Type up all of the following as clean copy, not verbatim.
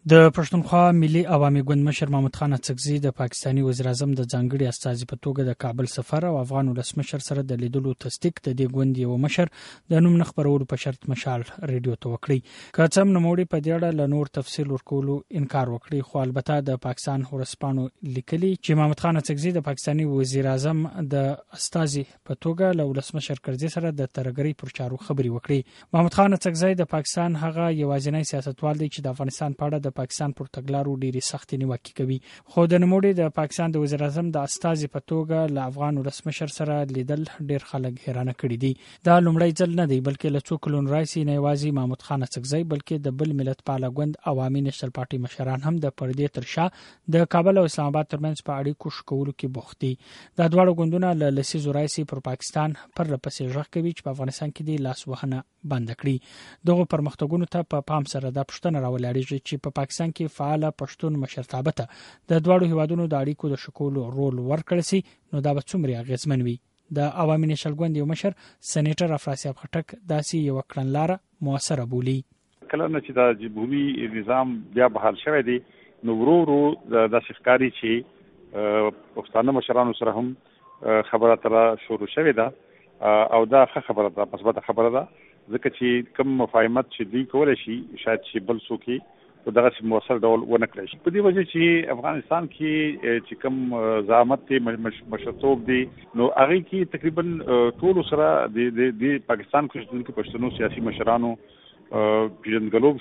د پښتونخوا ملي عوامي ګوند مشر محمد خان اڅکزي د پاکستاني وزیر اعظم د ځانګړي استازي په توګه د کابل سفر او افغان ولسمشر سره د لیدلو تصدیق د دې ګوند یو مشر د نوم نه خبرولو په شرط مشال ریډیو ته وکړي. که څه هم نوموړي په دې اړه له نور تفصیل ورکولو انکار وکړي، خو البته د پاکستان ورسپانو لیکلي چې محمد خان اڅکزي د پاکستاني وزیر اعظم د استازي په توګه له ولسمشر کرزي سره د ترګري پر چارو خبري وکړي. محمد خان اڅکزي د پاکستان هغه یوازینی سیاستوال دی چې د افغانستان په اړه د پاکستان پر تګلارو ډېری سختې نیوکې کوي، خو د نوموړي د پاکستان د وزیر اعظم د استازي په توګه له افغان ولسمشر سره لیدل ډېر خلک حیرانه کړي دي. دا لومړی ځل نه دی بلکې له څو کلونو راهیسې نه یوازې محمد خان اڅکزي بلکې د بل ملتپاله ګوند عوامي نېشنل پارټي مشران هم د پردې تر شا د کابل او اسلام آباد ترمنځ په اړیکو ښه کولو کې بوخت دي. دا دواړه ګوندونه له لسیزو راهیسې پر پاکستان پر لپسې غږ کوي چې په افغانستان کې د لاس وهنه بند کړي. دغه پرمختګونو ته په پام سره د پښتون راولاړېږي چې په پاکستان کې فعال پښتون مشرتابه ته د دواړو هیوادونو د اړیکو د شکولو رول ورکړل شي، نو دا به څومره اغیزمن وي. د عوامي نېشنل ګوند یو مشر سېنیټر افراسیاب خټک داسې یو کړنلاره موثره بولي. کله چې د جمهوریت نظام بیا بحال شوی دی، نو ورو د ښکاری چې پښتانه مشرانو سره هم خبره اتره شروع شوې ده او دا ښه خبره ده، مثبته خبره ده، ځکه چې کوم مفاهمت چې دوی کولی شي شاید چې بل څوک په دغه موثر ډول ونه کړی شي. په دې وجه چې افغانستان کې چې کوم زعامت دی، مشرتوب دی، نو هغه کې تقریبا ټول سره د پاکستان کې پښتنو سیاسي مشرانو پیژندګلوب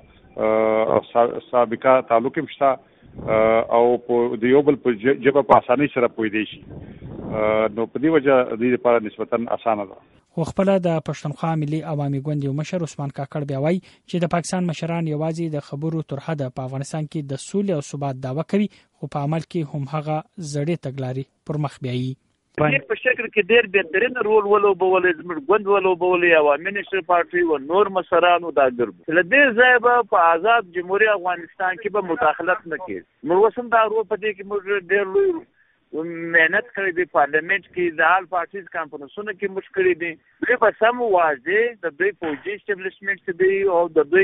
شته، سابقه تعلق هم شته او د یو بل په ژبه په اسانۍ سره پوهېدی شي، نو په دې وجه د دې لپاره نسبتا اسانه ده. خو خپل د پښتونخوا ملي عوامي ګوند یو مشر عثمان کاکړ بیا وایي چې د پاکستان مشران یوازې د خبرو تر حده په افغانستان کې د سولې او ثبات دعوه کوي، خو په عمل کې هم هغه زړې تګلارې پر مخ بیایي. په شکل کې ډېر بهترین رول ولوبولې، زموږ ګوند ولوبولې، عوامي نېشنل پارټي او نور مشرانو دا ګرځي. له دې ځایه به په آزاد جمهوریت افغانستان کې به مداخلت نه کېږي. موږ اوس هم دا ارو په دې کې موږ ډېر لوی مهنت کړی دی، پارلیمنت کې د آل پارټیز کانفرنسونو کې موږ کړی دي. دوی به سم واضح د دوی فوجي اسټابلیشمنټ دی او د دوی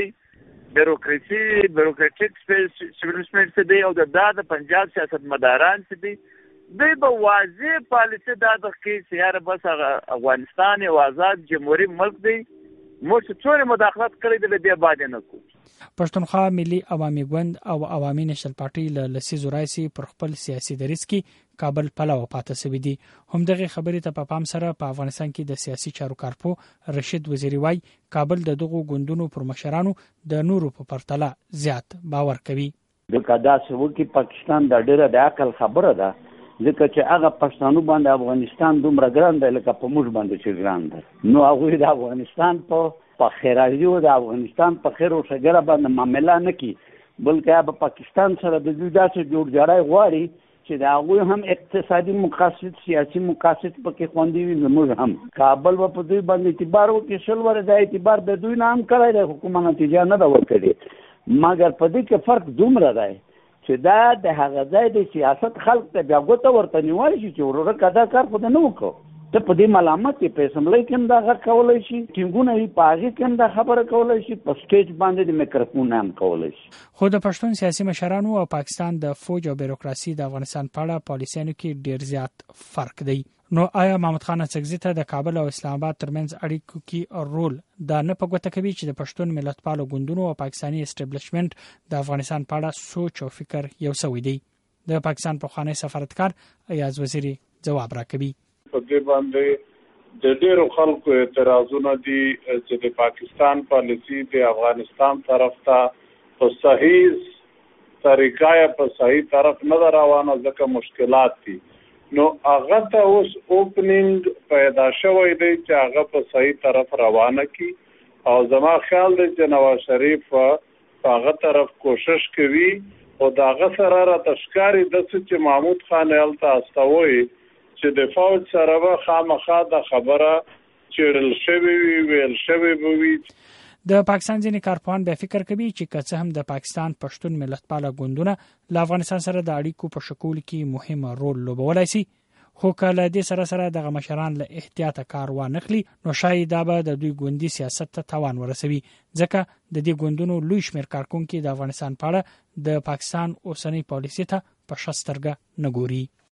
بیروکراټیک اسټابلیشمنټ دی او د پنجاب سیاستمداران دي، دوی به واضح پالیسي دا د کې چې یاره بس افغانستان یو آزاد جمهوري ملک دی، موږ څومره مداخلت کړی دی له دې باندې نه کوو. پښتونخوا ملي عوامي ګوند او عوامي نېشنل پارټي له لسیزو راهیسې پر خپل سیاسي دریځ کې کابل پلوه پاتې شوي دي. همدغه خبرې ته په پام سره په افغانستان کې د سیاسي چارو کارپو رشید وزیری وایي کابل د دغو ګوندونو پر مشرانو د نورو په پرتله زیات باور کوي. دغه داسې وکي پاکستان د ډېره د عقل خبره ده، ځکه چې هغه پښتنو باندې افغانستان دومره ګران دی لکه په موږ باندې چې ګران دی. نو هغوی د افغانستان په خیرازي او د افغانستان په خیر او ښېګړه باندې معامله نه کوي، بلکې په پاکستان سره د دوی داسې جوړجاړی غواړي چې د هغوی هم اقتصادي مقاصد، سیاسي مقاصد پکې خوندي وي. زموږ هم کابل به په دوی باندې اعتبار وکړي، شل وره دا اعتبار د دوی نه هم کړی دی، خو کومه نتیجه نه ده ورکړې. مګر په دې کې فرق دومره دی چې دا د هغه ځای د سیاست خلق ته بیا ګوته ورته نیولی شي چې ورورک دا کار خو نه وکړو، ته په دې ملامت یې، په اسمبلی کې هم دا غږ کولی شي، ټینګونه یې په هغې کې هم دا خبره کولی شي، په سټیج باندې د میکروفون هم کولی شي. خو د پښتون سیاسي مشرانو او پاکستان د فوج او بیروکراسي د افغانستان په اړه پالیسیانو کې ډېر زیات فرق دی. نو آیا محمد خان اڅکزي ته د کابل او اسلام آباد ترمنځ اړیکو کې رول دا نه په ګوته کوي چې د پښتون ملتپالو ګوندونو او پاکستاني اسټابلیشمنټ د افغانستان په اړه سوچ او فکر یو سوی دی؟ د پاکستان پخوانی سفارتکار ایاز وزیری ځواب راکوي. په دې باندې د ډېرو خلکو اعتراضونه دي چې د پاکستان پالیسي د افغانستان طرف ته په صحیح طریقه یا په صحیح طرف نه روانه، ځکه مشکلات دي. نو هغه ته اوس اوپننګ پیدا شوی دی چې هغه په صحیح طرف روانه کی، او زما خیال دی چې نواز شریف په هغه طرف کوشش کوي او د هغه سره راته ښکاري داسې چې محمود خان هلته استوي چې د فوج سره به خامخا د خبره چیړل شوې وي، ویل شوې به وي. د پاکستان ځینې کارپوهان بیا فکر کوي چې که څه هم د پاکستان پښتون ملتپاله ګوندونه له افغانستان سره د اړیکو په ښه کولو کې مهم رول لوبولی شي، خو کله د سره د مشران له احتیاط کار وانخلي نو شاید دا به د دوی ګوندي سیاست ته تاوان ورسوي ځکه د دې ګوندونو لوی شمېر کارکونکو د افغانستان په اړه د پاکستان اوسنۍ پالیسي ته په شسترګه نه ګوري.